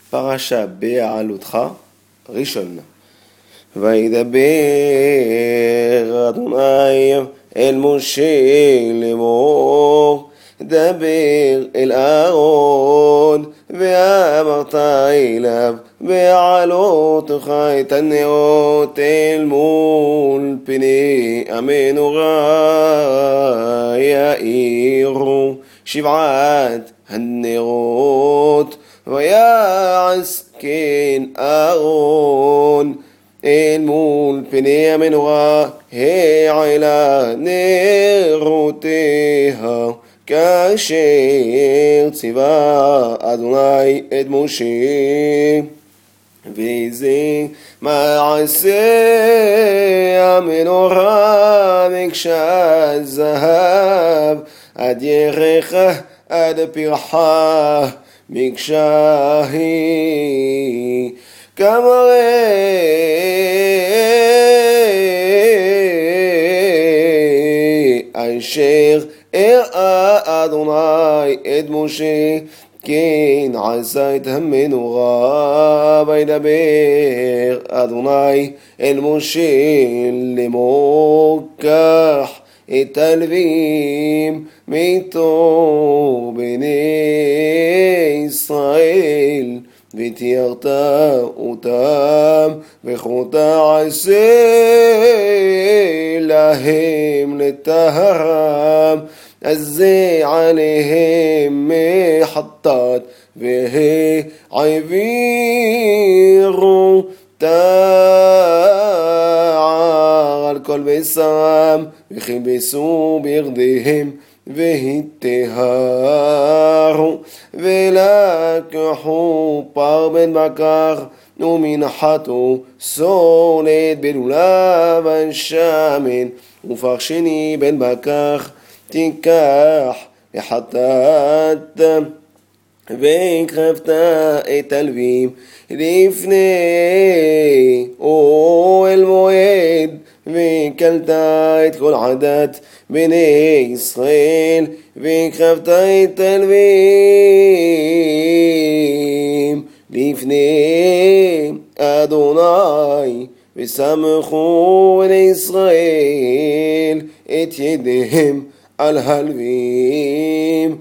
פרשה בעלותך ראשון. וידבר אדוני אל משה לאמור, דבר אל אהרון ואמרת אליו, בעלותך את הנרות אל מול פני המנורה, יאירו שבעת הנרות. ויעש כן אהרון אל מול פני המנורה, העלה נרותיה כאשר ציווה אדוני את משה. וזה מעשה המנורה מקשה זהב, עד ירחה עד פרחה מקשה היא, כמראה אשר הראה אדוני את משה, כן עשה את המנורה. וידבר אדוני אל משה לאמור, קח את הלווים מתוך בני ישראל, ותיארת אותם, וכה תעשה להם לטהרם, הזה עליהם מחטאת, והעבירו תער על כל בשרם, וכיבסו בירדיהם והיטהרו. ולקחו פר בן בקר ומנחתו, סולת בלולב השמן, ופר שני בן בקר תיקח לחטאת. והקרבת את הלווים לפני אוהל מועד, והקלת את כל עדת בני ישראל, והקרבת את הלווים לפני אדוני, וסמכו בני ישראל את ידיהם על הלווים,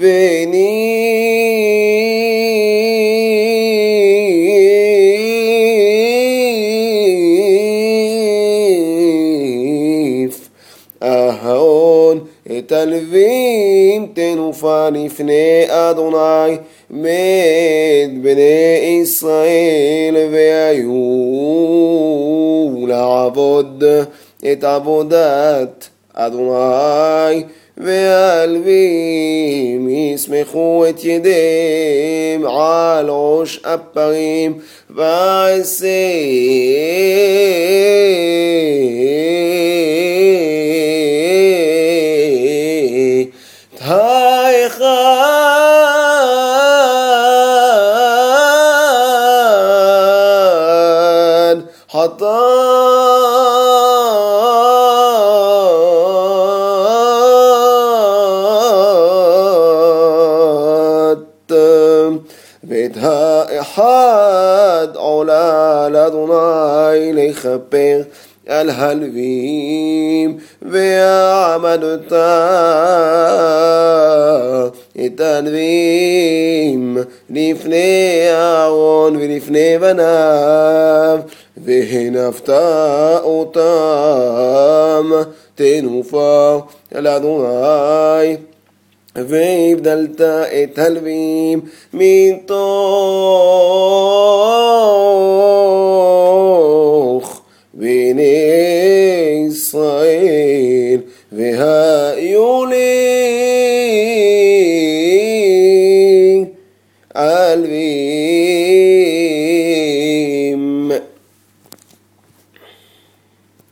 וניף אהרון את הלווים תנופה לפני אדוני מת בני ישראל, והיו לעבוד את עבודת אדוני. והלווים יסמכו את ידיהם על ראש הפרים, ועשה האחד ואת האחד עולה לאדוני לכפר על הלווים, ועמדת את הלווים לפני אהרון ולפני בניו, והנפת אותם תנופה לאדוני. והבדלת את הלווים מתוך